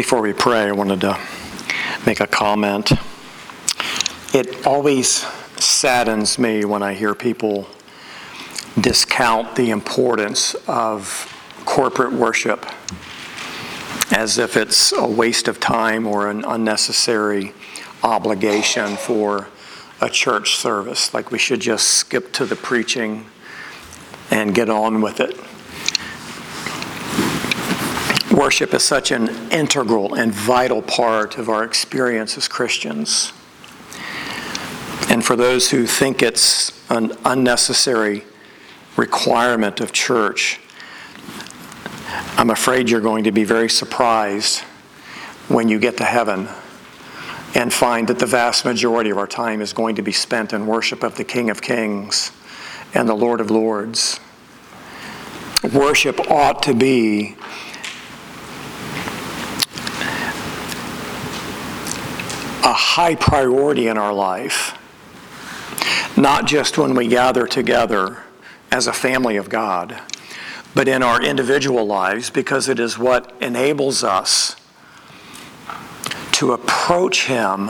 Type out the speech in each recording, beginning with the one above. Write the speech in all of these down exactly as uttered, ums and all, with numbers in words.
Before we pray, I wanted to make a comment. It always saddens me when I hear people discount the importance of corporate worship as if it's a waste of time or an unnecessary obligation for a church service, like we should just skip to the preaching and get on with it. Worship is such an integral and vital part of our experience as Christians. And for those who think it's an unnecessary requirement of church, I'm afraid you're going to be very surprised when you get to heaven and find that the vast majority of our time is going to be spent in worship of the King of Kings and the Lord of Lords. Worship ought to be a high priority in our life, not just when we gather together as a family of God, but in our individual lives, because it is what enables us to approach Him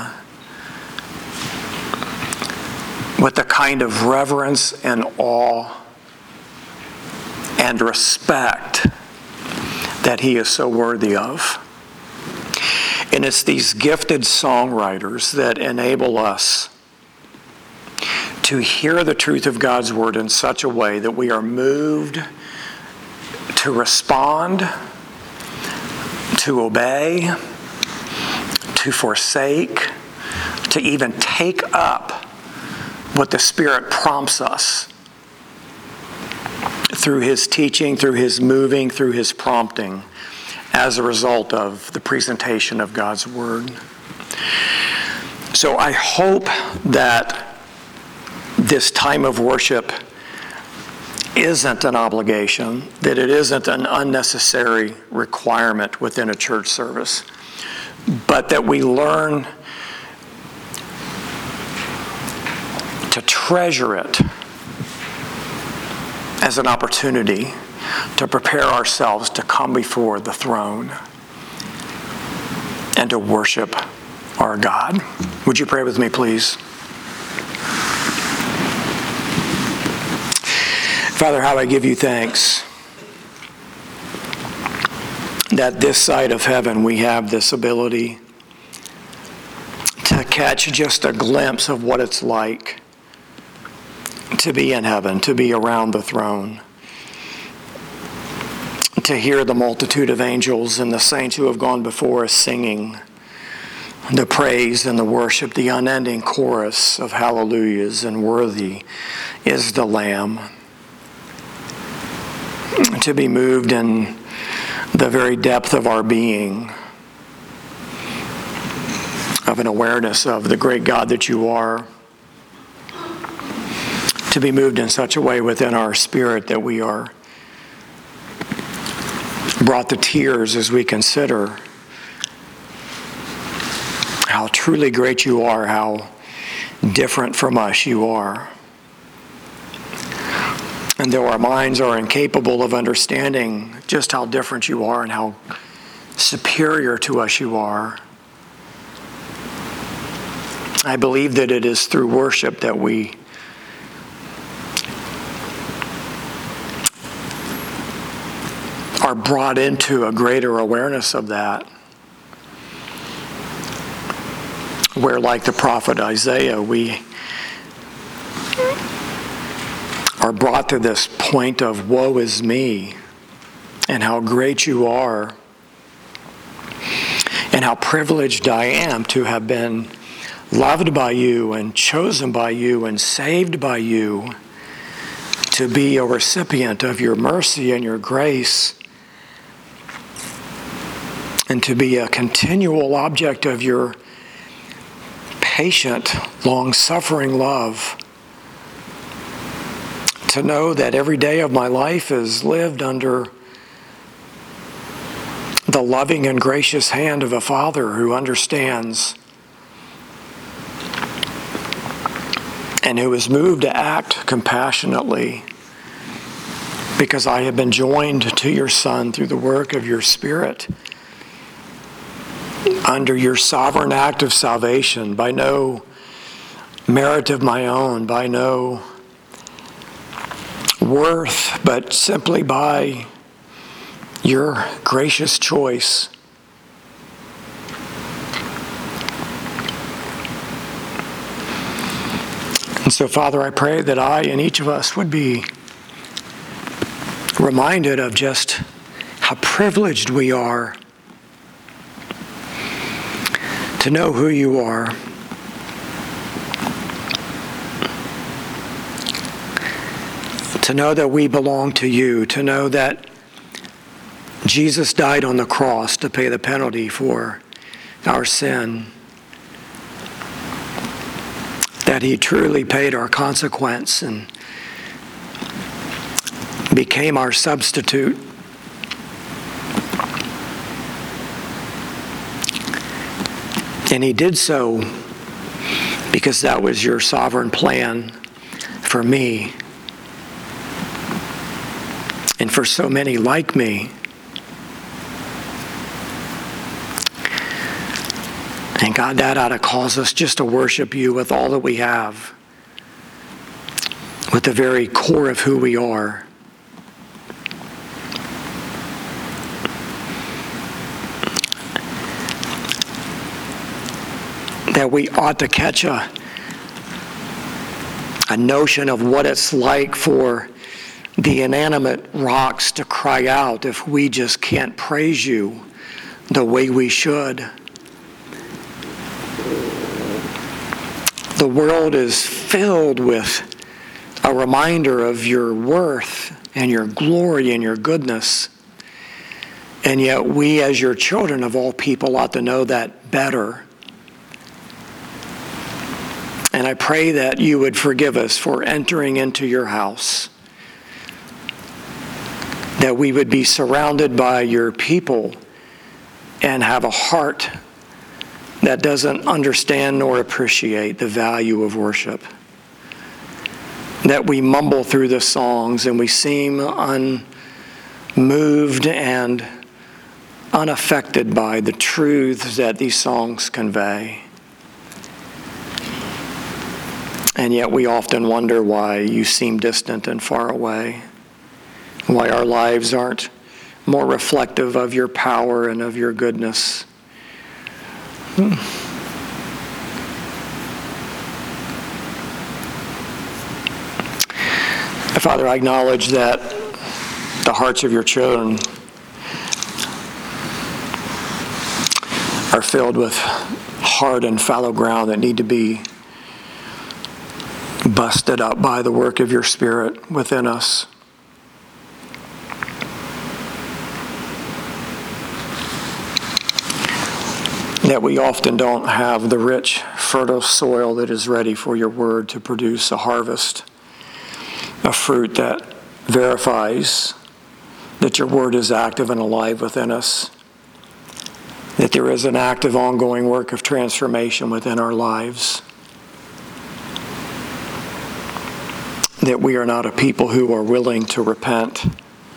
with the kind of reverence and awe and respect that He is so worthy of. And it's these gifted songwriters that enable us to hear the truth of God's Word in such a way that we are moved to respond, to obey, to forsake, to even take up what the Spirit prompts us through His teaching, through His moving, through His prompting, as a result of the presentation of God's Word. So I hope that this time of worship isn't an obligation, that it isn't an unnecessary requirement within a church service, but that we learn to treasure it as an opportunity to prepare ourselves to come before the throne and to worship our God. Would you pray with me, please? Father, how I give you thanks that this side of heaven we have this ability to catch just a glimpse of what it's like to be in heaven, to be around the throne, to hear the multitude of angels and the saints who have gone before us singing the praise and the worship, the unending chorus of hallelujahs, and worthy is the Lamb. To be moved in the very depth of our being, of an awareness of the great God that you are. To be moved in such a way within our spirit that we are brought to tears as we consider how truly great you are, how different from us you are. And though our minds are incapable of understanding just how different you are and how superior to us you are, I believe that it is through worship that we are brought into a greater awareness of that, where, like the prophet Isaiah, we are brought to this point of woe is me, and how great you are, and how privileged I am to have been loved by you and chosen by you and saved by you to be a recipient of your mercy and your grace, and to be a continual object of your patient, long-suffering love. To know that every day of my life is lived under the loving and gracious hand of a Father who understands and who is moved to act compassionately because I have been joined to your Son through the work of your Spirit. under your sovereign act of salvation, by no merit of my own, by no worth, but simply by your gracious choice. And so, Father, I pray that I and each of us would be reminded of just how privileged we are to know who you are. To know that we belong to you, to know that Jesus died on the cross to pay the penalty for our sin, that he truly paid our consequence and became our substitute. And he did so because that was your sovereign plan for me and for so many like me. And God, that ought to cause us just to worship you with all that we have, with the very core of who we are. That we ought to catch a, a notion of what it's like for the inanimate rocks to cry out if we just can't praise you the way we should. The world is filled with a reminder of your worth and your glory and your goodness. And yet we, as your children of all people, ought to know that better. And I pray that you would forgive us for entering into your house, that we would be surrounded by your people and have a heart that doesn't understand nor appreciate the value of worship. That we mumble through the songs and we seem unmoved and unaffected by the truths that these songs convey. And yet we often wonder why you seem distant and far away, why our lives aren't more reflective of your power and of your goodness. Hmm. Father, I acknowledge that the hearts of your children are filled with hard and fallow ground that need to be busted up by the work of your Spirit within us. That we often don't have the rich, fertile soil that is ready for your word to produce a harvest, a fruit that verifies that your word is active and alive within us, that there is an active, ongoing work of transformation within our lives, that we are not a people who are willing to repent,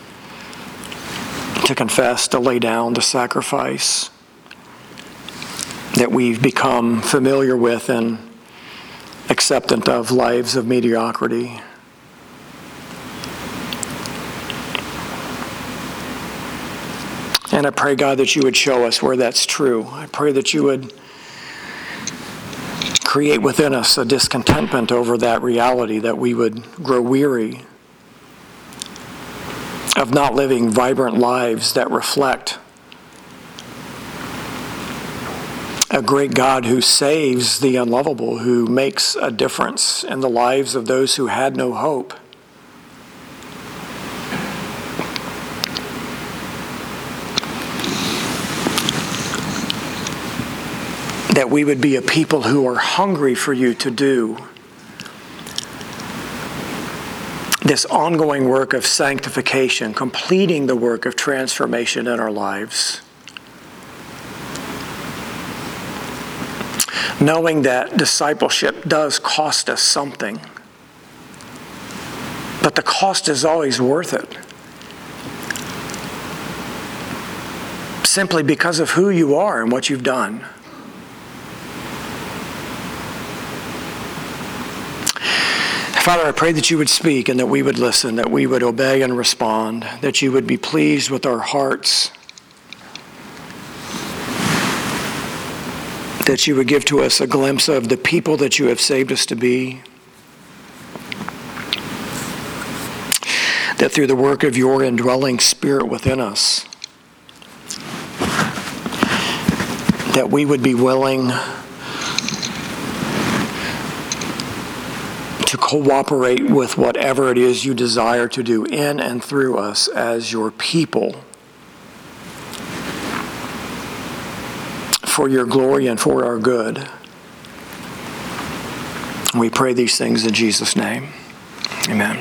to confess, to lay down, to sacrifice, that we've become familiar with and acceptant of lives of mediocrity. And I pray, God, that you would show us where that's true. I pray that you would create within us a discontentment over that reality, that we would grow weary of not living vibrant lives that reflect a great God who saves the unlovable, who makes a difference in the lives of those who had no hope. That we would be a people who are hungry for you to do this ongoing work of sanctification, completing the work of transformation in our lives. Knowing that discipleship does cost us something, but the cost is always worth it. simply because of who you are and what you've done. Father, I pray that you would speak and that we would listen, that we would obey and respond, that you would be pleased with our hearts, that you would give to us a glimpse of the people that you have saved us to be, that through the work of your indwelling Spirit within us, that we would be willing to cooperate with whatever it is you desire to do in and through us as your people, for your glory and for our good. We pray these things in Jesus' name. Amen.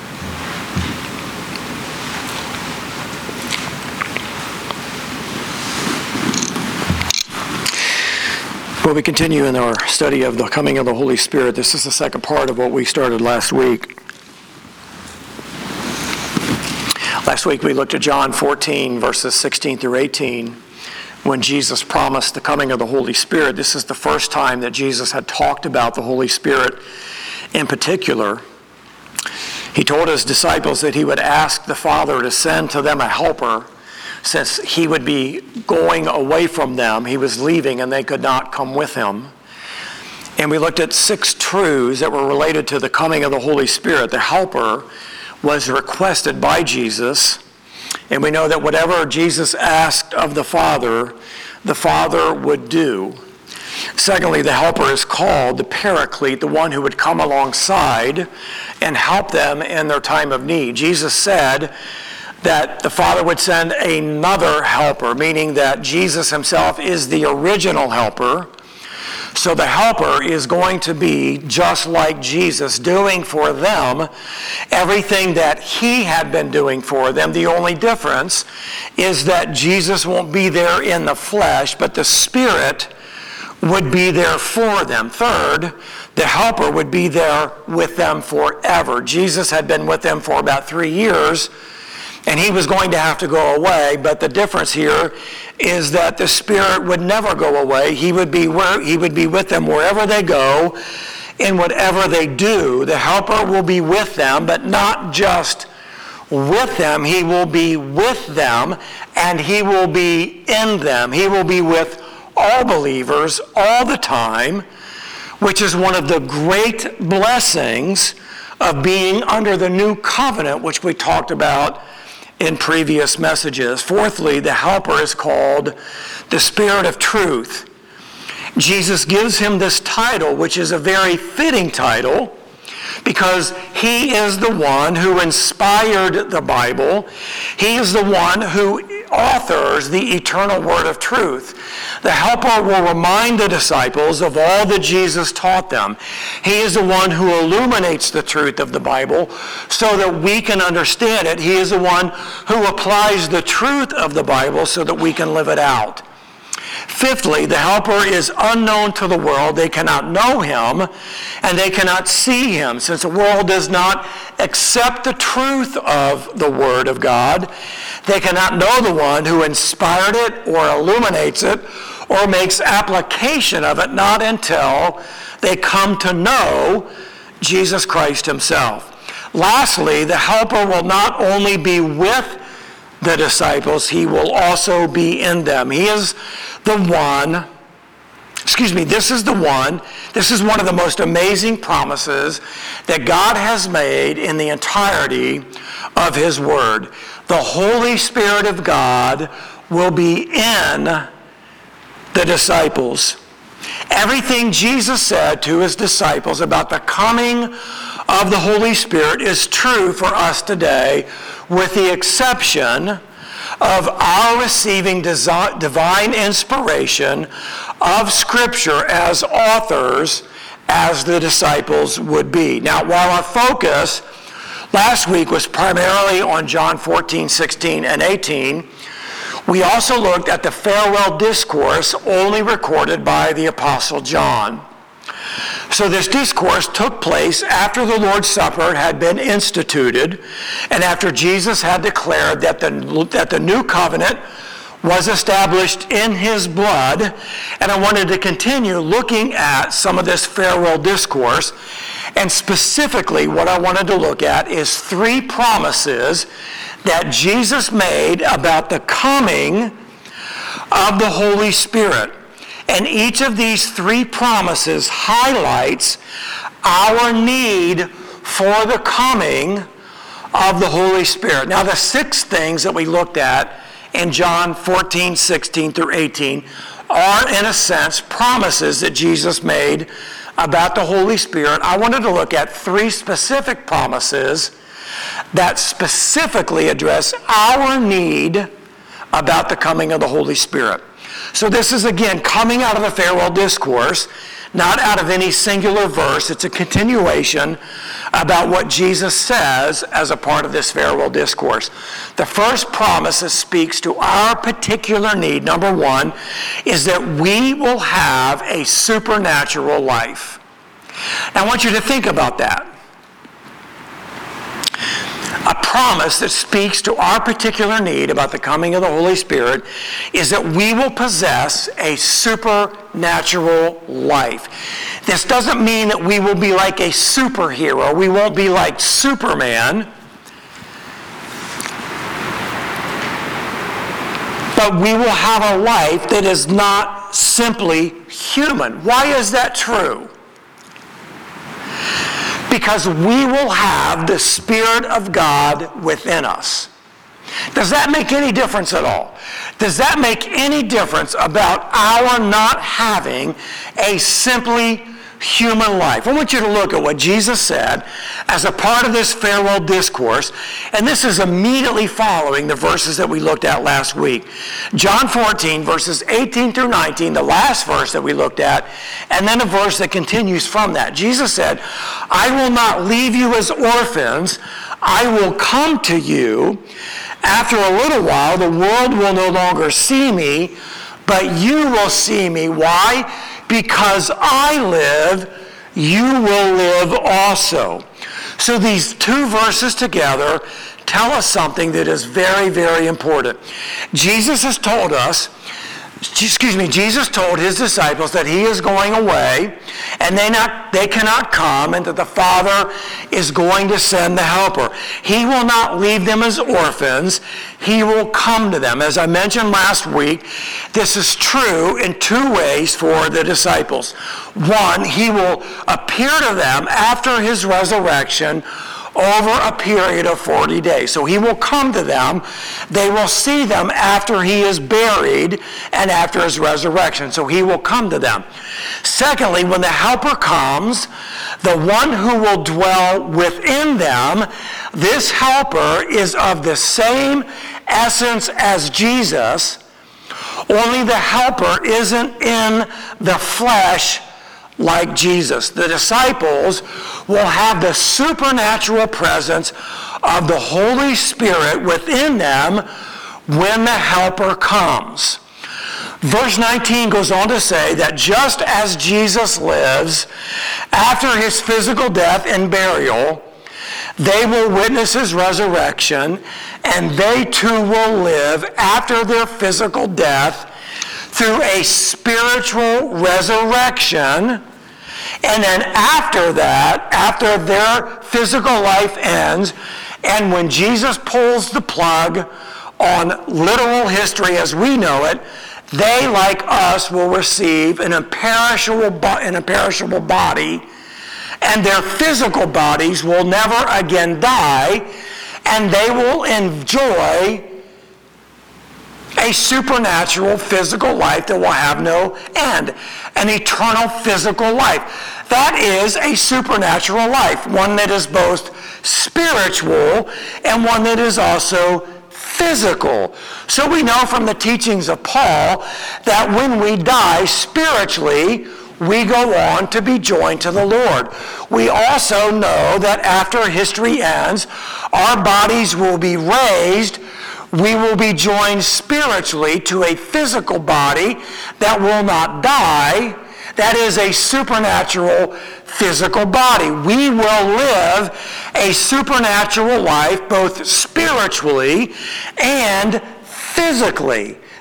Well, we continue in our study of the coming of the Holy Spirit. This is the second part of what we started last week. Last week we looked at John fourteen, verses sixteen through eighteen, when Jesus promised the coming of the Holy Spirit. This is the first time that Jesus had talked about the Holy Spirit in particular. He told his disciples that he would ask the Father to send to them a helper, since he would be going away from them. He was leaving and they could not come with him. And we looked at six truths that were related to the coming of the Holy Spirit. The helper was requested by Jesus, and we know that whatever Jesus asked of the Father, the Father would do. Secondly, the helper is called the Paraclete, the one who would come alongside and help them in their time of need. Jesus said that the Father would send another helper, meaning that Jesus himself is the original helper. So the helper is going to be just like Jesus, doing for them everything that he had been doing for them. The only difference is that Jesus won't be there in the flesh, but the Spirit would be there for them. Third, the helper would be there with them forever. Jesus had been with them for about three years, and he was going to have to go away, but the difference here is that the Spirit would never go away. He would be where he would be with them wherever they go, in whatever they do. The helper will be with them, but not just with them. He will be with them, and he will be in them. He will be with all believers all the time, which is one of the great blessings of being under the new covenant, which we talked about in previous messages. Fourthly, the helper is called the Spirit of Truth. Jesus gives him this title, which is a very fitting title, because he is the one who inspired the Bible. He is the one who authors the eternal word of truth. The helper will remind the disciples of all that Jesus taught them. He is the one who illuminates the truth of the Bible so that we can understand it. He is the one who applies the truth of the Bible so that we can live it out. Fifthly, the helper is unknown to the world. They cannot know him, and they cannot see him. Since the world does not accept the truth of the Word of God, they cannot know the one who inspired it or illuminates it or makes application of it, not until they come to know Jesus Christ himself. Lastly, the helper will not only be with the disciples, he will also be in them. He is the one, excuse me, this is the one, this is one of the most amazing promises that God has made in the entirety of his word. The Holy Spirit of God will be in the disciples. Everything Jesus said to his disciples about the coming of the Holy Spirit is true for us today, with the exception of our receiving divine inspiration of Scripture as authors, as the disciples would be. Now, while our focus last week was primarily on John fourteen, sixteen, and eighteen, we also looked at the farewell discourse only recorded by the Apostle John. So this discourse took place after the Lord's Supper had been instituted and after Jesus had declared that the, that the new covenant was established in his blood. And I wanted to continue looking at some of this farewell discourse. And specifically, what I wanted to look at is three promises that Jesus made about the coming of the Holy Spirit. And each of these three promises highlights our need for the coming of the Holy Spirit. Now, the six things that we looked at in John fourteen, sixteen through eighteen are, in a sense, promises that Jesus made about the Holy Spirit. I wanted to look at three specific promises that specifically address our need about the coming of the Holy Spirit. So this is, again, coming out of the farewell discourse, not out of any singular verse. It's a continuation about what Jesus says as a part of this farewell discourse. The first promise that speaks to our particular need, number one, is that we will have a supernatural life. Now, I want you to think about that. A promise that speaks to our particular need about the coming of the Holy Spirit is that we will possess a supernatural life. This doesn't mean that we will be like a superhero. We won't be like Superman. But we will have a life that is not simply human. Why is that true? Because we will have the Spirit of God within us. Does that make any difference at all? Does that make any difference about our not having a simply human life? I want you to look at what Jesus said as a part of this farewell discourse, and this is immediately following the verses that we looked at last week. John fourteen, verses eighteen through nineteen, the last verse that we looked at, and then a verse that continues from that. Jesus said, I will not leave you as orphans. I will come to you. After a little while, the world will no longer see me, but you will see me. Why? Because I live, you will live also. So these two verses together tell us something that is very, very important. Jesus has told us, excuse me, Jesus told his disciples that he is going away and they not they cannot come, and that the Father is going to send the Helper. He will not leave them as orphans. He will come to them. As I mentioned last week, this is true in two ways for the disciples. One, he will appear to them after his resurrection over a period of forty days. So he will come to them. They will see them after he is buried and after his resurrection. So he will come to them. Secondly, when the Helper comes, the one who will dwell within them, this Helper is of the same essence as Jesus, only the Helper isn't in the flesh like Jesus. The disciples will have the supernatural presence of the Holy Spirit within them when the Helper comes. Verse nineteen goes on to say that just as Jesus lives after his physical death and burial, they will witness his resurrection, and they too will live after their physical death through a spiritual resurrection. And then after that, after their physical life ends, and when Jesus pulls the plug on literal history as we know it, they, like us, will receive an imperishable, an imperishable body, and their physical bodies will never again die, and they will enjoy a supernatural physical life that will have no end, an eternal physical life. That is a supernatural life, one that is both spiritual and one that is also physical. So we know from the teachings of Paul that when we die spiritually, we go on to be joined to the Lord. We also know that after history ends, our bodies will be raised. We will be joined spiritually to a physical body that will not die. That is a supernatural physical body. We will live a supernatural life both spiritually and physically.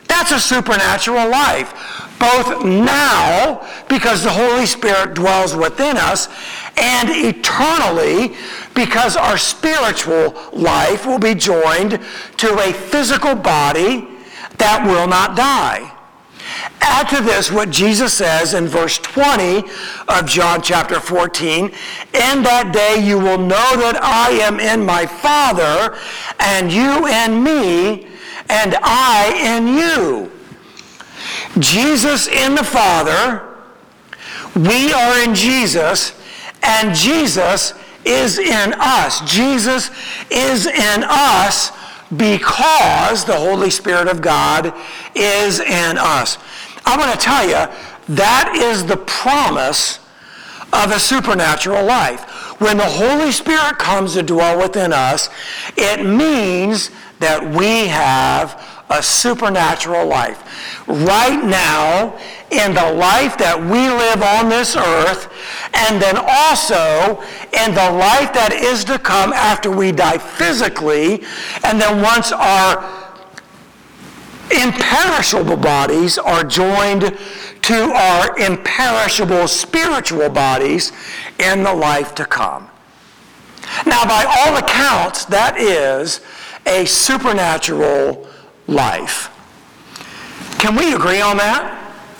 That's a supernatural life, both now, because the Holy Spirit dwells within us, and eternally, because our spiritual life will be joined to a physical body that will not die. Add to this what Jesus says in verse twenty of John chapter fourteen, "In that day you will know that I am in my Father, and you in me, and I in you." Jesus in the Father, we are in Jesus, and Jesus is in us. Jesus is in us because the Holy Spirit of God is in us. I'm going to tell you, that is the promise of a supernatural life. When the Holy Spirit comes to dwell within us, it means that we have a supernatural life. Right now, in the life that we live on this earth, and then also in the life that is to come after we die physically, and then once our imperishable bodies are joined to our imperishable spiritual bodies in the life to come. Now, by all accounts, that is a supernatural life. Can we agree on that?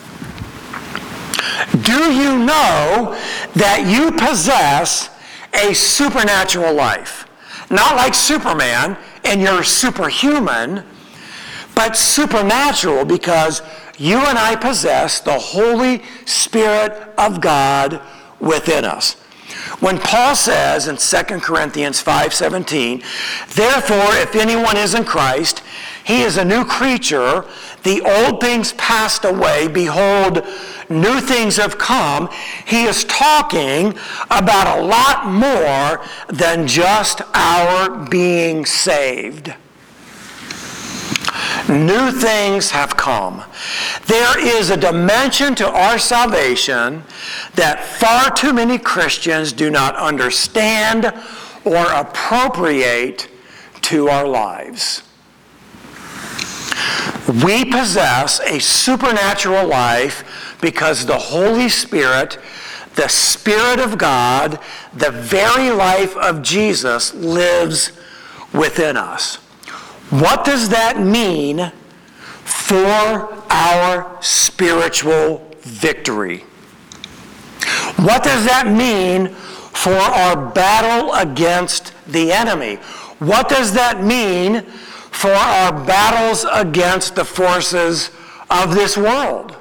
Do you know that you possess a supernatural life? Not like Superman and you're superhuman, but supernatural because you and I possess the Holy Spirit of God within us. When Paul says in Second Corinthians five seventeen, "Therefore, if anyone is in Christ, he is a new creature. The old things passed away. Behold, new things have come." He is talking about a lot more than just our being saved. New things have come. There is a dimension to our salvation that far too many Christians do not understand or appropriate to our lives. We possess a supernatural life because the Holy Spirit, the Spirit of God, the very life of Jesus lives within us. What does that mean for our spiritual victory? What does that mean for our battle against the enemy? What does that mean for our battles against the forces of this world?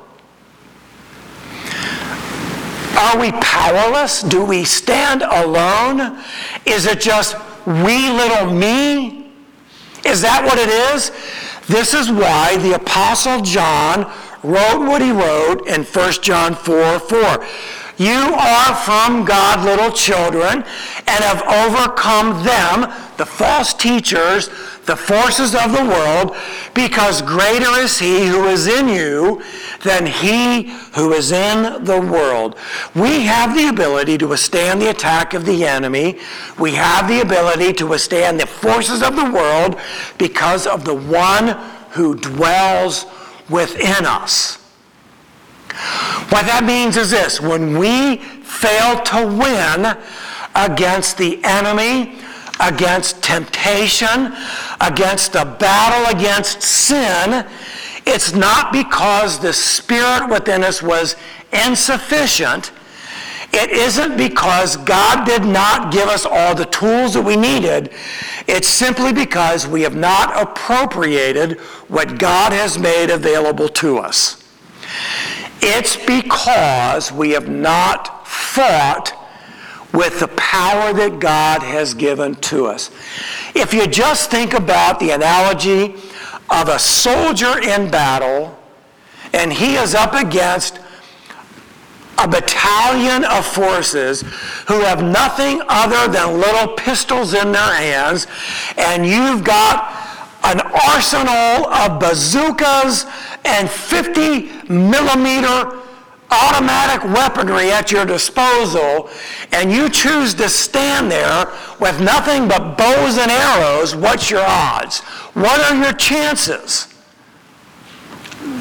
Are we powerless? Do we stand alone? Is it just wee little me? Is that what it is? This is why the Apostle John wrote what he wrote in First John four four. "You are from God, little children, and have overcome them," the false teachers, the forces of the world, "because greater is he who is in you than he who is in the world." We have the ability to withstand the attack of the enemy. We have the ability to withstand the forces of the world because of the one who dwells within us. What that means is this: when we fail to win against the enemy, against temptation, against the battle against sin, it's not because the Spirit within us was insufficient. It isn't because God did not give us all the tools that we needed. It's simply because we have not appropriated what God has made available to us. It's because we have not fought with the power that God has given to us. If you just think about the analogy of a soldier in battle, and he is up against a battalion of forces who have nothing other than little pistols in their hands, and you've got an arsenal of bazookas and fifty millimeter automatic weaponry at your disposal, and you choose to stand there with nothing but bows and arrows, what's your odds? What are your chances?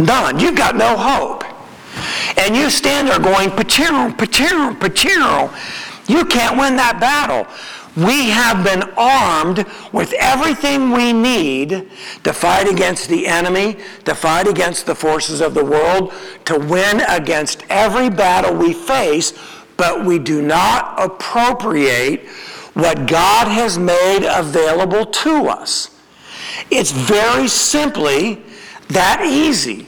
None. You've got no hope. And you stand there going, pa-chirr, pa-chirr, pa-chirr. You can't win that battle. We have been armed with everything we need to fight against the enemy, to fight against the forces of the world, to win against every battle we face, but we do not appropriate what God has made available to us. It's very simply that easy.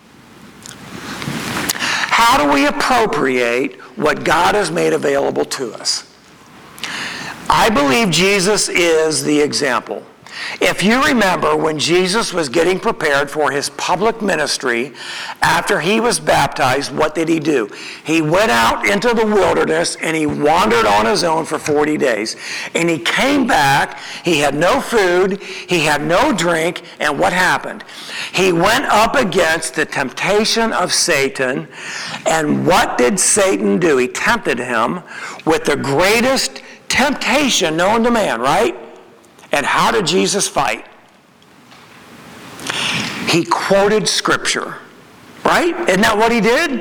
How do we appropriate what God has made available to us? I believe Jesus is the example. If you remember when Jesus was getting prepared for his public ministry after he was baptized, what did he do? He went out into the wilderness and he wandered on his own for forty days. And he came back, he had no food, he had no drink, and what happened? He went up against the temptation of Satan, and what did Satan do? He tempted him with the greatest temptation known to man, right? And how did Jesus fight? He quoted Scripture, right? Isn't that what he did?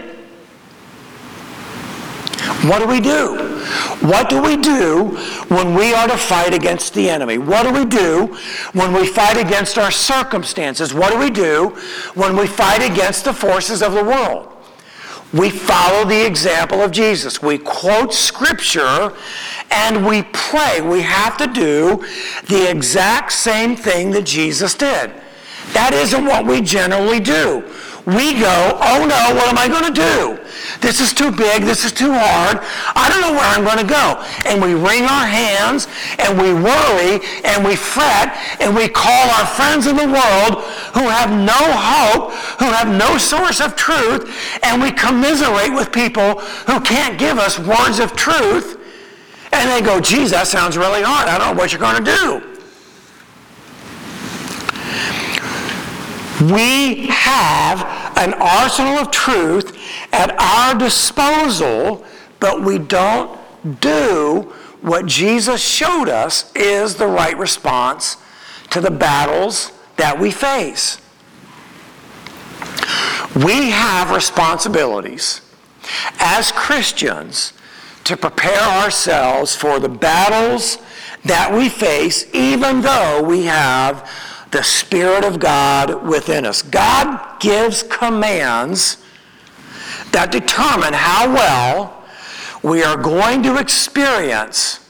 What do we do? What do we do when we are to fight against the enemy? What do we do when we fight against our circumstances? What do we do when we fight against the forces of the world? We follow the example of Jesus. We quote Scripture and we pray. We have to do the exact same thing that Jesus did. That isn't what we generally do. We go, oh no, what am I going to do? This is too big, this is too hard, I don't know where I'm going to go. And we wring our hands, and we worry, and we fret, and we call our friends in the world who have no hope, who have no source of truth, and we commiserate with people who can't give us words of truth. And they go, geez, that sounds really hard, I don't know what you're going to do. We have an arsenal of truth at our disposal, but we don't do what Jesus showed us is the right response to the battles that we face. We have responsibilities as Christians to prepare ourselves for the battles that we face, even though we have the Spirit of God within us. God gives commands that determine how well we are going to experience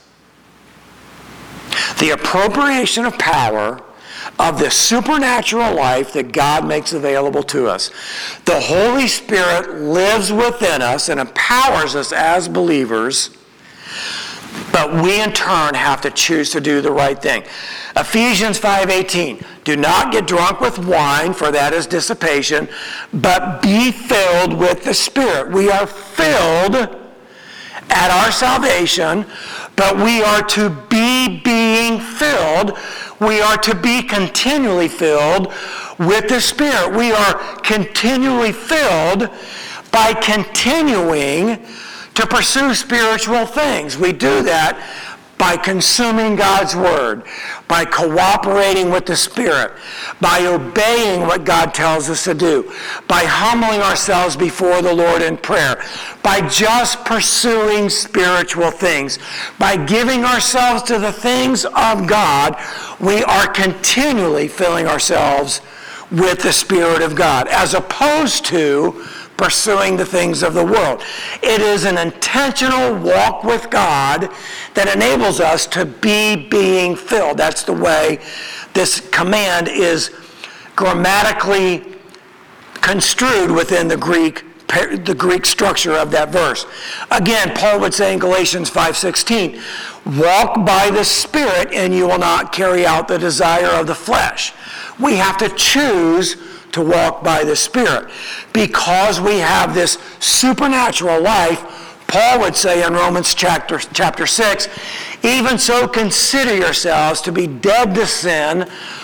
the appropriation of power of the supernatural life that God makes available to us. The Holy Spirit lives within us and empowers us as believers, but we in turn have to choose to do the right thing. Ephesians five eighteen, do not get drunk with wine, for that is dissipation, but be filled with the Spirit. We are filled at our salvation, but we are to be being filled. We are to be continually filled with the Spirit. We are continually filled by continuing to pursue spiritual things. We do that by consuming God's Word, by cooperating with the Spirit, by obeying what God tells us to do, by humbling ourselves before the Lord in prayer, by just pursuing spiritual things, by giving ourselves to the things of God. We are continually filling ourselves with the Spirit of God, as opposed to pursuing the things of the world. It is an intentional walk with God that enables us to be being filled. That's the way this command is grammatically construed within the Greek the Greek structure of that verse. Again, Paul would say in Galatians five sixteen, walk by the Spirit and you will not carry out the desire of the flesh. We have to choose to walk by the Spirit. Because we have this supernatural life, Paul would say in Romans chapter, chapter six, even so consider yourselves to be dead to sin,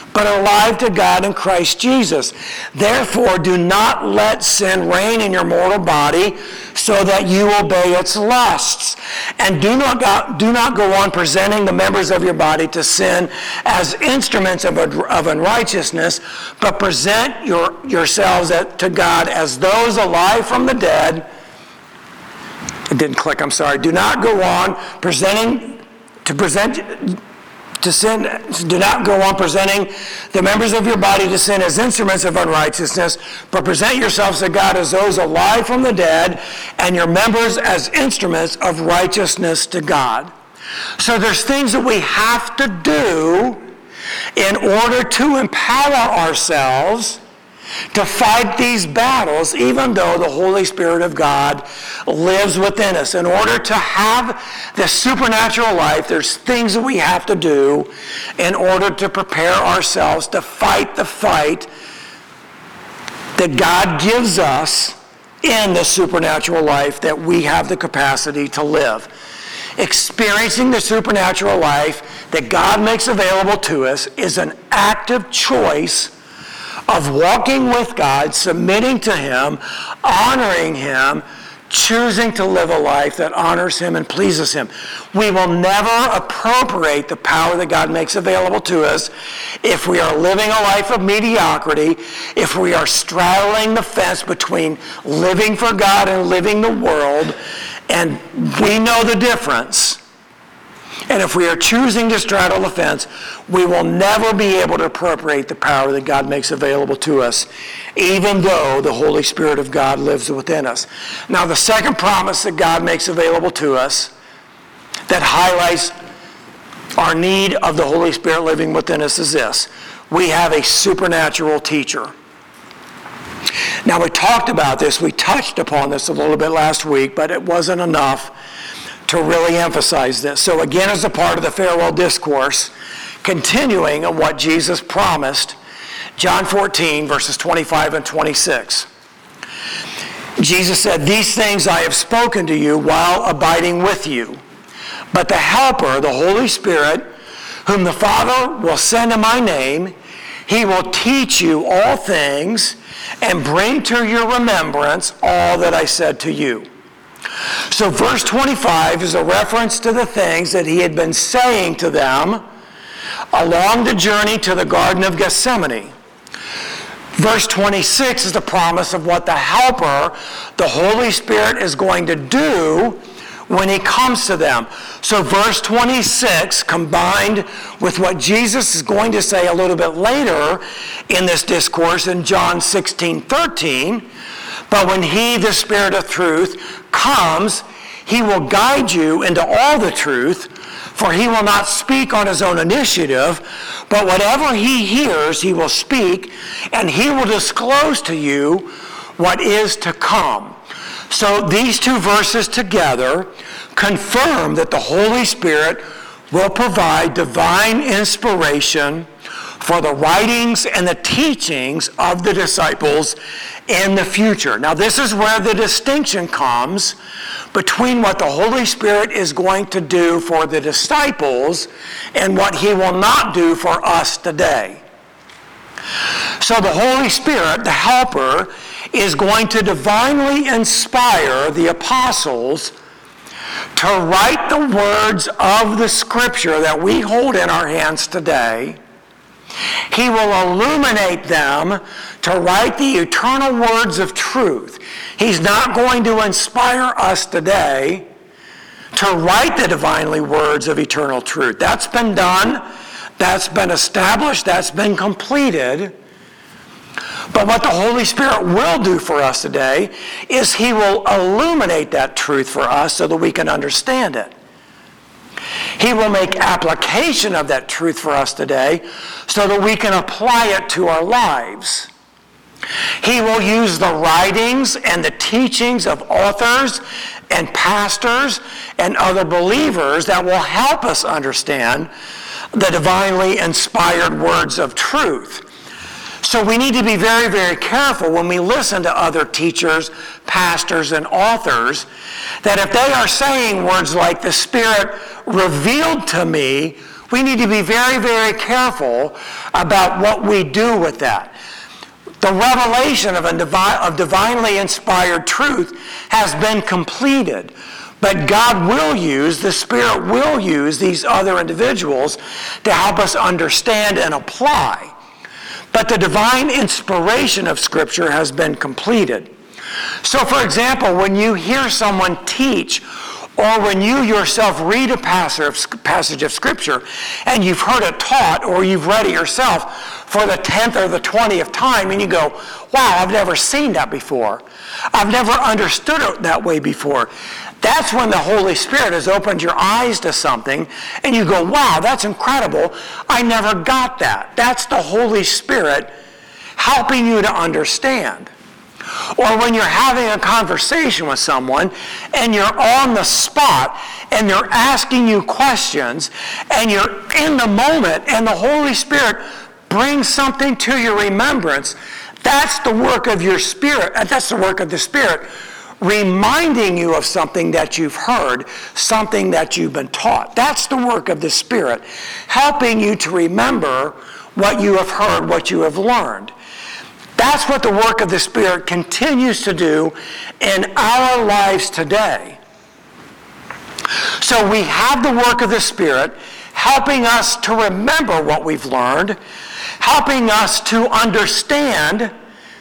but alive to God in Christ Jesus. Therefore, do not let sin reign in your mortal body so that you obey its lusts. And do not go, do not go on presenting the members of your body to sin as instruments of, of unrighteousness, but present your, yourselves to God as those alive from the dead. It didn't click, I'm sorry. Do not go on presenting to present to sin, do not go on presenting the members of your body to sin as instruments of unrighteousness, but present yourselves to God as those alive from the dead, and your members as instruments of righteousness to God. So there's things that we have to do in order to empower ourselves to fight these battles, even though the Holy Spirit of God lives within us. In order to have this supernatural life, there's things that we have to do in order to prepare ourselves to fight the fight that God gives us in the supernatural life that we have the capacity to live. Experiencing the supernatural life that God makes available to us is an active choice of walking with God, submitting to Him, honoring Him, choosing to live a life that honors Him and pleases Him. We will never appropriate the power that God makes available to us if we are living a life of mediocrity, if we are straddling the fence between living for God and living the world, and we know the difference. And if we are choosing to straddle the fence, we will never be able to appropriate the power that God makes available to us, even though the Holy Spirit of God lives within us. Now, the second promise that God makes available to us that highlights our need of the Holy Spirit living within us is this: we have a supernatural teacher. Now, we talked about this, we touched upon this a little bit last week, but it wasn't enough to really emphasize this. So again, as a part of the farewell discourse, continuing on what Jesus promised, John fourteen, verses twenty-five and twenty-six. Jesus said, "These things I have spoken to you while abiding with you. But the Helper, the Holy Spirit, whom the Father will send in my name, He will teach you all things and bring to your remembrance all that I said to you." So verse twenty-five is a reference to the things that He had been saying to them along the journey to the Garden of Gethsemane. Verse twenty-six is the promise of what the Helper, the Holy Spirit, is going to do when He comes to them. So verse twenty-six, combined with what Jesus is going to say a little bit later in this discourse in John sixteen thirteen, "But when He, the Spirit of truth, comes, He will guide you into all the truth, for He will not speak on His own initiative, but whatever He hears, He will speak, and He will disclose to you what is to come." So these two verses together confirm that the Holy Spirit will provide divine inspiration for the writings and the teachings of the disciples in the future. Now, this is where the distinction comes between what the Holy Spirit is going to do for the disciples and what He will not do for us today. So the Holy Spirit, the Helper, is going to divinely inspire the apostles to write the words of the Scripture that we hold in our hands today. He will illuminate them to write the eternal words of truth. He's not going to inspire us today to write the divinely words of eternal truth. That's been done. That's been established. That's been completed. But what the Holy Spirit will do for us today is He will illuminate that truth for us so that we can understand it. He will make application of that truth for us today so that we can apply it to our lives. He will use the writings and the teachings of authors and pastors and other believers that will help us understand the divinely inspired words of truth. So we need to be very, very careful when we listen to other teachers, pastors, and authors, that if they are saying words like, "the Spirit revealed to me," We need to be very, very careful about what we do with that. The revelation of, a divi- of divinely inspired truth has been completed. But God will use, the Spirit will use these other individuals to help us understand and apply. But the divine inspiration of Scripture has been completed. So, for example, when you hear someone teach, or when you yourself read a passage of Scripture and you've heard it taught, or you've read it yourself for the tenth or the twentieth time, and you go, wow, I've never seen that before. I've never understood it that way before. That's when the Holy Spirit has opened your eyes to something, and you go, wow, that's incredible. I never got that. That's the Holy Spirit helping you to understand. Or when you're having a conversation with someone, and you're on the spot, and they're asking you questions, and you're in the moment, and the Holy Spirit brings something to your remembrance. That's the work of your Spirit. That's the work of the Spirit, reminding you of something that you've heard, something that you've been taught. That's the work of the Spirit, helping you to remember what you have heard, what you have learned. That's what the work of the Spirit continues to do in our lives today. So we have the work of the Spirit helping us to remember what we've learned, helping us to understand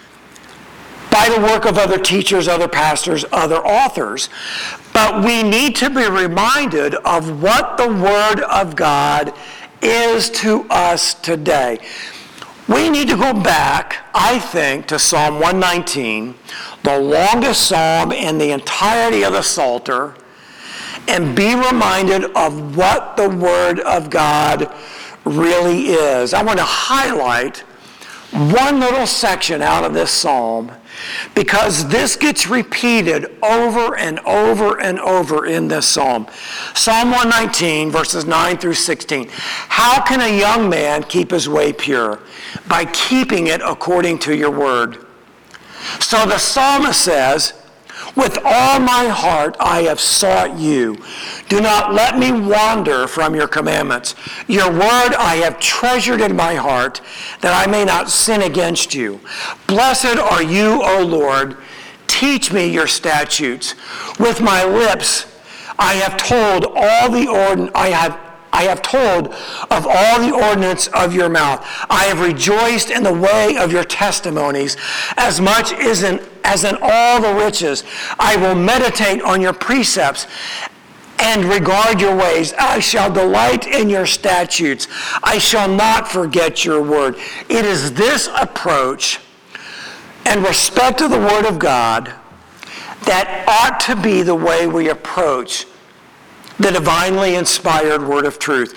by the work of other teachers, other pastors, other authors. But we need to be reminded of what the Word of God is to us today. We need to go back, I think, to Psalm one nineteen, the longest psalm in the entirety of the Psalter, and be reminded of what the Word of God really is. I want to highlight one little section out of this psalm, because this gets repeated over and over and over in this psalm. Psalm one nineteen, verses nine through sixteen. How can a young man keep his way pure? By keeping it according to your word. So the psalmist says, with all my heart I have sought you. Do not let me wander from your commandments. Your word I have treasured in my heart, that I may not sin against you. Blessed are you, O Lord. Teach me your statutes. With my lips I have told all the ordin- I have I have told of all the ordinance of your mouth. I have rejoiced in the way of your testimonies, as much as in, as in all the riches. I will meditate on your precepts and regard your ways. I shall delight in your statutes. I shall not forget your word. It is this approach and respect of the word of God that ought to be the way we approach the divinely inspired word of truth.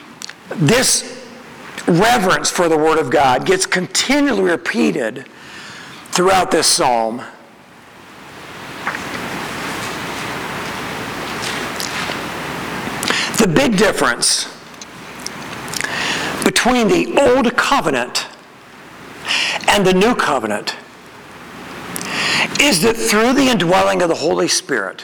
This reverence for the word of God gets continually repeated throughout this psalm. The big difference between the old covenant and the new covenant is that through the indwelling of the Holy Spirit,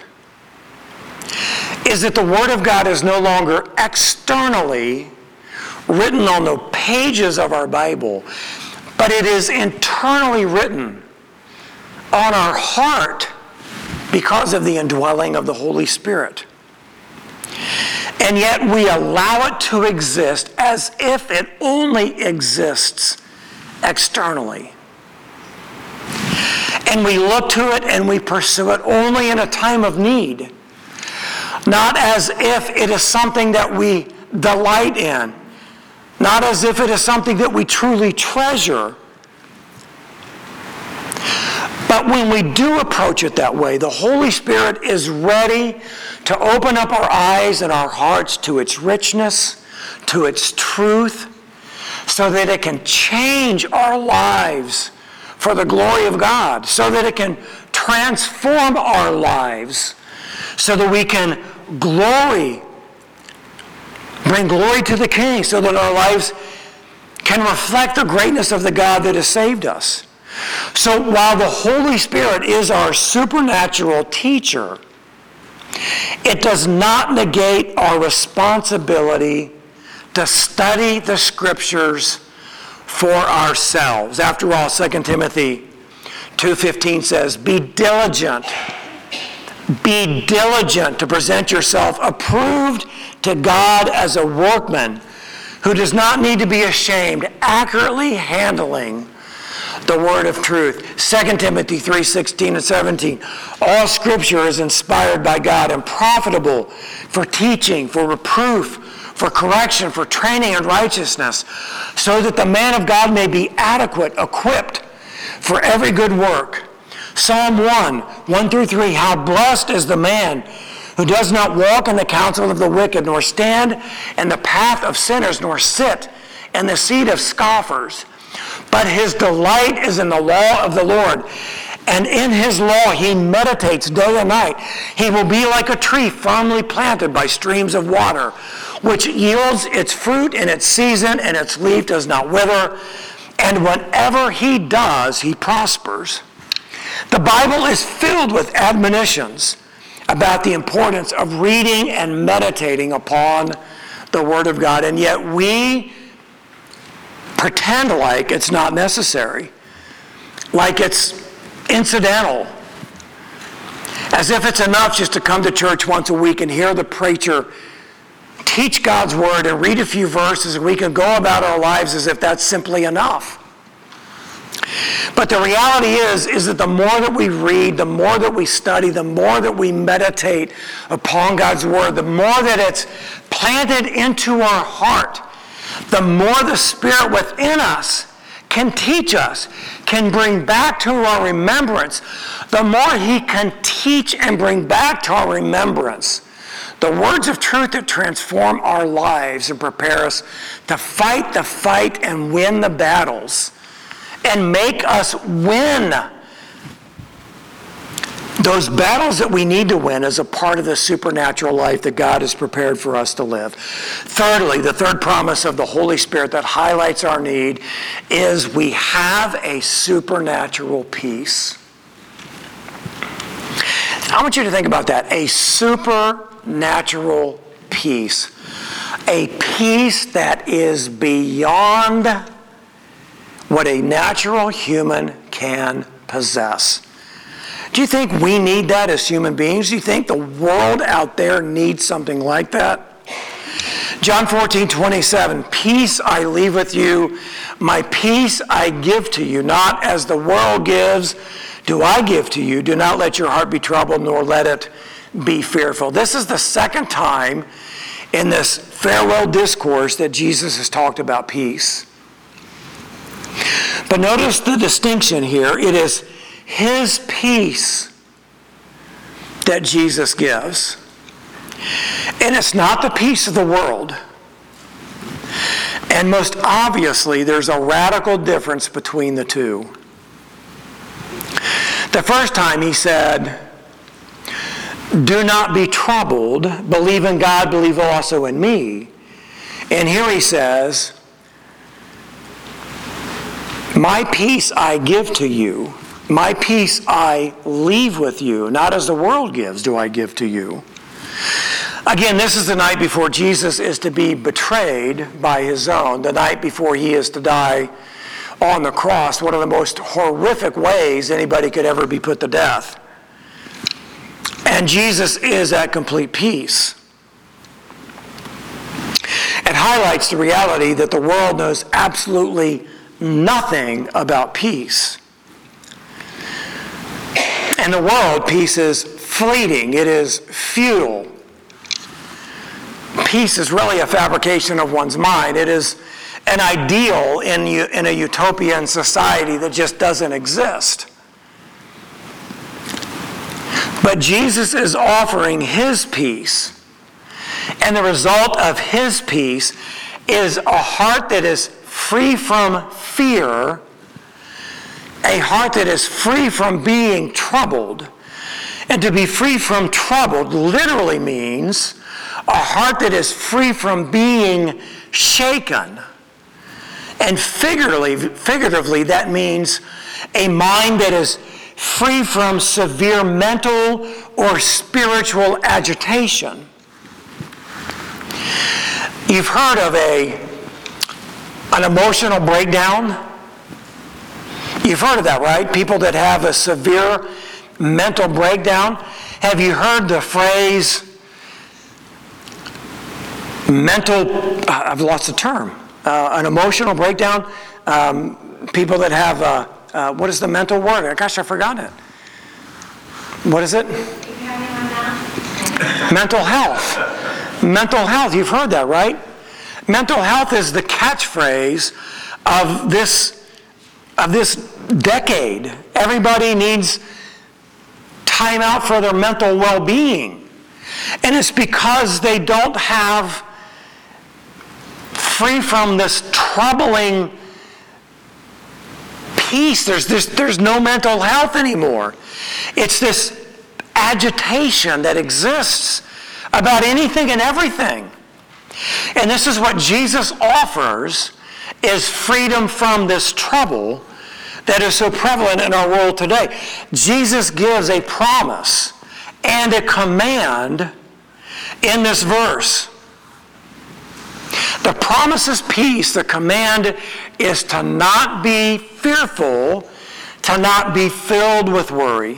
is that the Word of God is no longer externally written on the pages of our Bible, but it is internally written on our heart because of the indwelling of the Holy Spirit. And yet we allow it to exist as if it only exists externally. And we look to it and we pursue it only in a time of need. Not as if it is something that we delight in. Not as if it is something that we truly treasure. But when we do approach it that way, the Holy Spirit is ready to open up our eyes and our hearts to its richness, to its truth, so that it can change our lives for the glory of God, so that it can transform our lives, so that we can glory, bring glory to the King, so that our lives can reflect the greatness of the God that has saved us. So while the Holy Spirit is our supernatural teacher, it does not negate our responsibility to study the Scriptures for ourselves. After all, Second Timothy two fifteen says, be diligent, be diligent to present yourself approved to God as a workman who does not need to be ashamed, accurately handling the word of truth. Second Timothy three sixteen and seventeen. All Scripture is inspired by God and profitable for teaching, for reproof, for correction, for training in righteousness, so that the man of God may be adequate, equipped for every good work. Psalm one, one through three. How blessed is the man who does not walk in the counsel of the wicked, nor stand in the path of sinners, nor sit in the seat of scoffers. But his delight is in the law of the Lord, and in his law he meditates day and night. He will be like a tree firmly planted by streams of water, which yields its fruit in its season, and its leaf does not wither. And whatever he does, he prospers. The Bible is filled with admonitions about the importance of reading and meditating upon the Word of God, and yet we pretend like it's not necessary, like it's incidental, as if it's enough just to come to church once a week and hear the preacher teach God's Word and read a few verses, and we can go about our lives as if that's simply enough. But the reality is, is that the more that we read, the more that we study, the more that we meditate upon God's Word, the more that it's planted into our heart, the more the Spirit within us can teach us, can bring back to our remembrance, the more He can teach and bring back to our remembrance the words of truth that transform our lives and prepare us to fight the fight and win the battles and make us win those battles that we need to win as a part of the supernatural life that God has prepared for us to live. Thirdly, the third promise of the Holy Spirit that highlights our need is we have a supernatural peace. I want you to think about that. A supernatural peace. A peace that is beyond what a natural human can possess. Do you think we need that as human beings? Do you think the world out there needs something like that? John fourteen twenty-seven, peace I leave with you, my peace I give to you, not as the world gives, do I give to you. Do not let your heart be troubled, nor let it be fearful. This is the second time in this farewell discourse that Jesus has talked about peace. But notice the distinction here. It is His peace that Jesus gives. And it's not the peace of the world. And most obviously, there's a radical difference between the two. The first time He said, do not be troubled, believe in God, believe also in me. And here He says, my peace I give to you. My peace I leave with you. Not as the world gives do I give to you. Again, this is the night before Jesus is to be betrayed by His own. The night before He is to die on the cross. One of the most horrific ways anybody could ever be put to death. And Jesus is at complete peace. It highlights the reality that the world knows absolutely nothing about peace. In the world, peace is fleeting. It is futile. Peace is really a fabrication of one's mind. It is an ideal in, in a utopian society that just doesn't exist. But Jesus is offering His peace. And the result of His peace is a heart that is free from fear, a heart that is free from being troubled. And to be free from troubled literally means a heart that is free from being shaken. And figuratively, figuratively, that means a mind that is free from severe mental or spiritual agitation. You've heard of a, an emotional breakdown? You've heard of that, right? People that have a severe mental breakdown. Have you heard the phrase mental, I've lost the term, uh, an emotional breakdown? Um, people that have, uh, uh, what is the mental word? Gosh, I forgot it. What is it? Mental health. Mental health, you've heard that, right? Mental health is the catchphrase of this, of this decade. Everybody needs time out for their mental well-being. And it's because they don't have, free from this troubling peace, there's, there's, there's no mental health anymore. It's this agitation that exists about anything and everything. And this is what Jesus offers, is freedom from this trouble that is so prevalent in our world today. Jesus gives a promise and a command in this verse. The promise is peace. The command is to not be fearful, to not be filled with worry.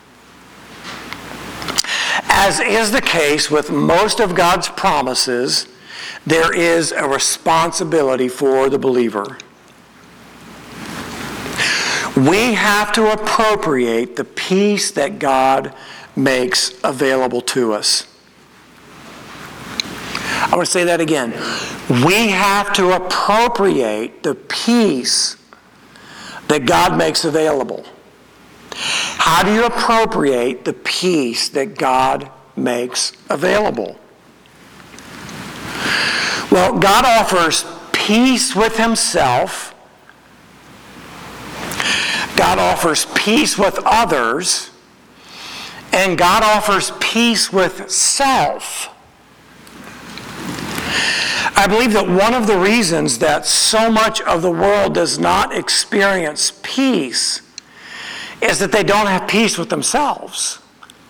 As is the case with most of God's promises, there is a responsibility for the believer. We have to appropriate the peace that God makes available to us. I want to say that again. We have to appropriate the peace that God makes available. How do you appropriate the peace that God makes available? Well, God offers peace with Himself. God offers peace with others. And God offers peace with self. I believe that one of the reasons that so much of the world does not experience peace is that they don't have peace with themselves.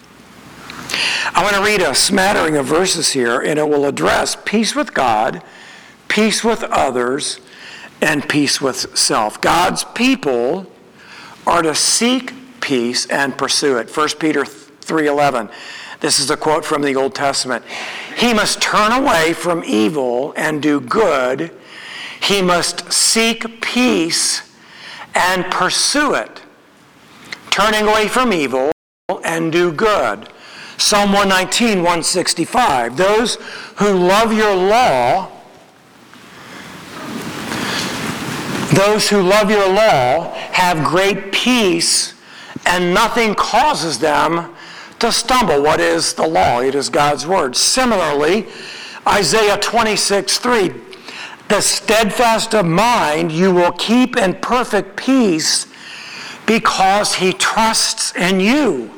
I want to read a smattering of verses here, and it will address peace with God, peace with others, and peace with self. God's people are to seek peace and pursue it. First Peter three eleven. This is a quote from the Old Testament. He must turn away from evil and do good. He must seek peace and pursue it. Turning away from evil and do good. Psalm one nineteen, one sixty-five. Those who love your law, those who love your law have great peace, and nothing causes them to stumble. What is the law? It is God's word. Similarly, Isaiah twenty-six, three. The steadfast of mind you will keep in perfect peace because he trusts in you.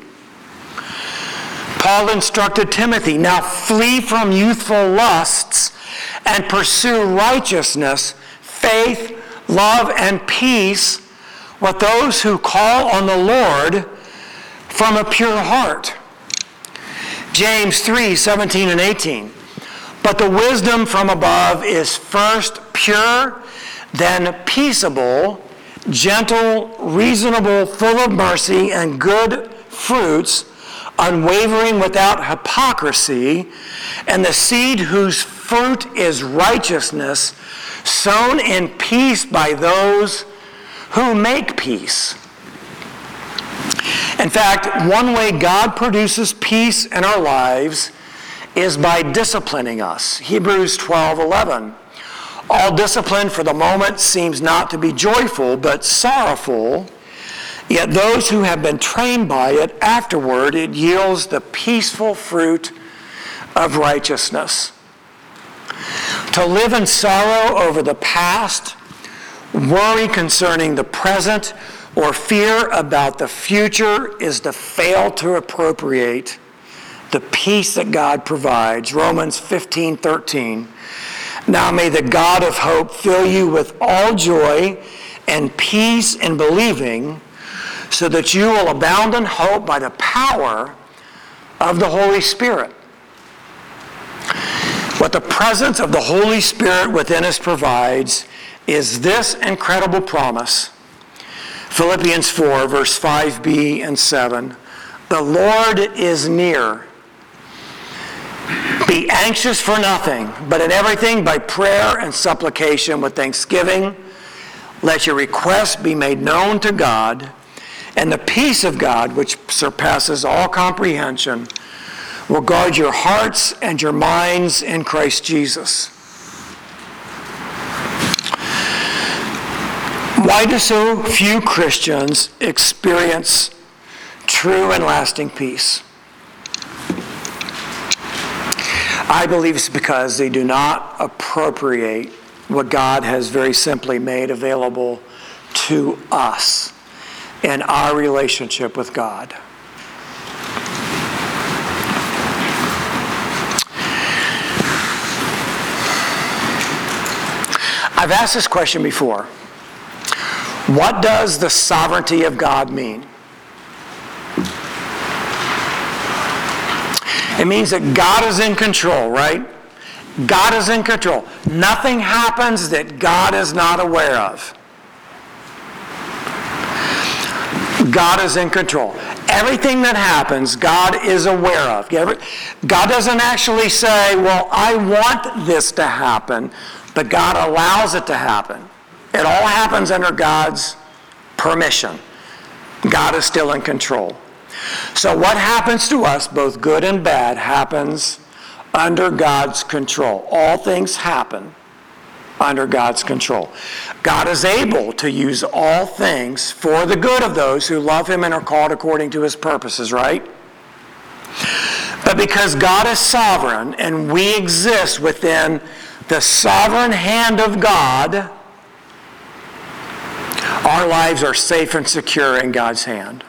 Paul instructed Timothy, now flee from youthful lusts and pursue righteousness, faith, love, and peace with those who call on the Lord from a pure heart. James three, seventeen and eighteen. But the wisdom from above is first pure, then peaceable, gentle, reasonable, full of mercy and good fruits, unwavering without hypocrisy, and the seed whose fruit is righteousness, sown in peace by those who make peace. In fact, one way God produces peace in our lives is by disciplining us. Hebrews twelve eleven. All discipline for the moment seems not to be joyful, but sorrowful. Yet those who have been trained by it, afterward it yields the peaceful fruit of righteousness. To live in sorrow over the past, worry concerning the present, or fear about the future is to fail to appropriate the peace that God provides. Romans fifteen thirteen. Now may the God of hope fill you with all joy and peace in believing, so that you will abound in hope by the power of the Holy Spirit. What the presence of the Holy Spirit within us provides is this incredible promise. Philippians four, verse five b and seven. The Lord is near. Be anxious for nothing, but in everything by prayer and supplication with thanksgiving, let your requests be made known to God, and the peace of God, which surpasses all comprehension, will guard your hearts and your minds in Christ Jesus. Why do so few Christians experience true and lasting peace? I believe it's because they do not appropriate what God has very simply made available to us in our relationship with God. I've asked this question before. What does the sovereignty of God mean? It means that God is in control, right? God is in control. Nothing happens that God is not aware of. God is in control. Everything that happens, God is aware of. God doesn't actually say, well, I want this to happen, but God allows it to happen. It all happens under God's permission. God is still in control. So what happens to us, both good and bad, happens under God's control. All things happen under God's control. God is able to use all things for the good of those who love Him and are called according to His purposes, right? But because God is sovereign and we exist within the sovereign hand of God, our lives are safe and secure in God's hand.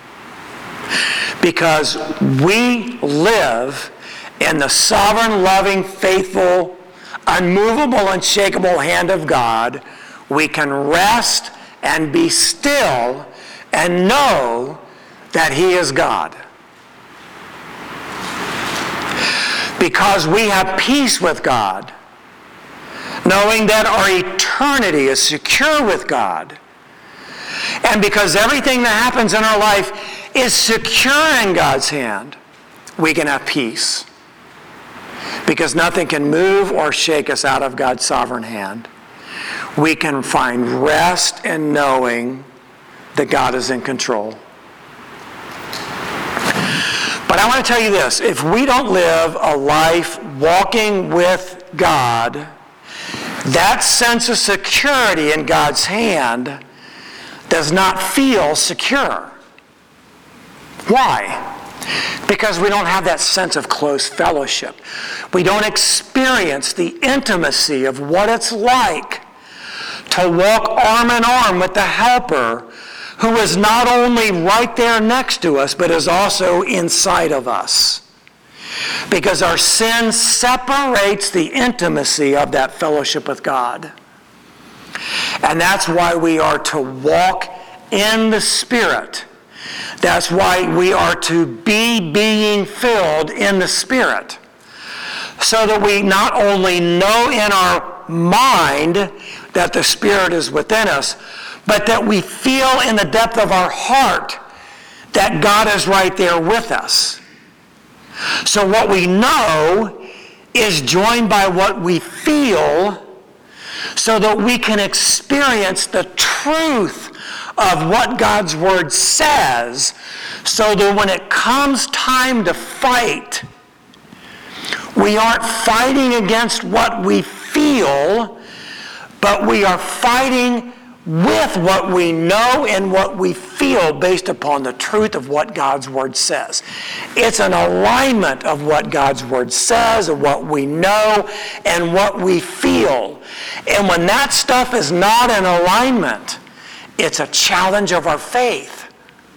Because we live in the sovereign, loving, faithful, unmovable, unshakable hand of God, we can rest and be still and know that He is God. Because we have peace with God, knowing that our eternity is secure with God, and because everything that happens in our life is secure in God's hand, we can have peace. Because nothing can move or shake us out of God's sovereign hand. We can find rest in knowing that God is in control. But I want to tell you this, if we don't live a life walking with God, that sense of security in God's hand does not feel secure. Why? Because we don't have that sense of close fellowship. We don't experience the intimacy of what it's like to walk arm in arm with the Helper who is not only right there next to us, but is also inside of us. Because our sin separates the intimacy of that fellowship with God. And that's why we are to walk in the Spirit. That's why we are to be being filled in the Spirit. So that we not only know in our mind that the Spirit is within us, but that we feel in the depth of our heart that God is right there with us. So what we know is joined by what we feel, so that we can experience the truth of what God's Word says, so that when it comes time to fight, we aren't fighting against what we feel, but we are fighting with what we know and what we feel based upon the truth of what God's Word says. It's an alignment of what God's Word says, of what we know, and what we feel. And when that stuff is not in alignment, it's a challenge of our faith.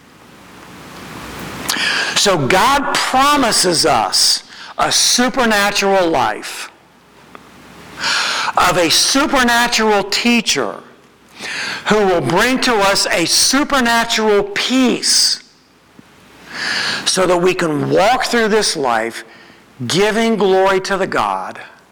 So God promises us a supernatural life of a supernatural teacher who will bring to us a supernatural peace so that we can walk through this life giving glory to the God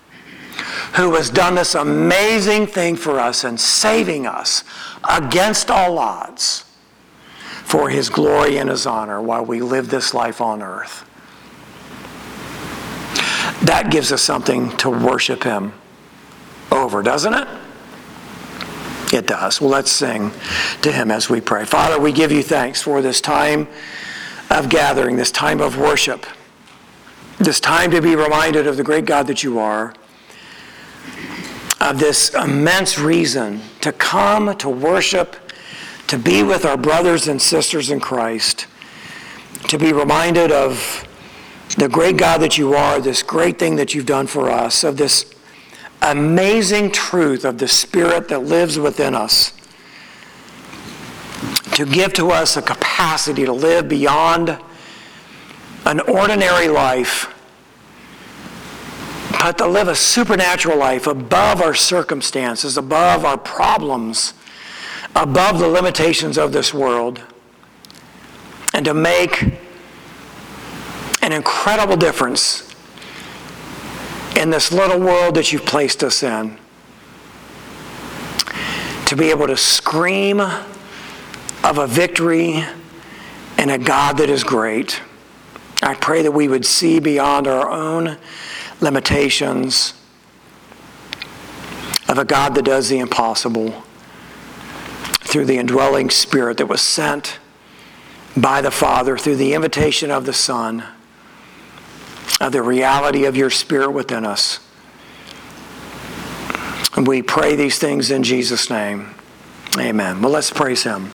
who has done this amazing thing for us and saving us against all odds for his glory and his honor while we live this life on earth. That gives us something to worship him over, doesn't it? It does. Well, let's sing to him as we pray. Father, we give you thanks for this time of gathering, this time of worship, this time to be reminded of the great God that you are, of this immense reason to come, to worship, to be with our brothers and sisters in Christ, to be reminded of the great God that you are, this great thing that you've done for us, of this amazing truth of the Spirit that lives within us, to give to us a capacity to live beyond an ordinary life, but to live a supernatural life above our circumstances, above our problems, above the limitations of this world, and to make an incredible difference in this little world that you've placed us in. To be able to scream of a victory and a God that is great. I pray that we would see beyond our own limitations of a God that does the impossible through the indwelling Spirit that was sent by the Father, through the invitation of the Son, of the reality of your Spirit within us. And we pray these things in Jesus' name. Amen. Well, let's praise him.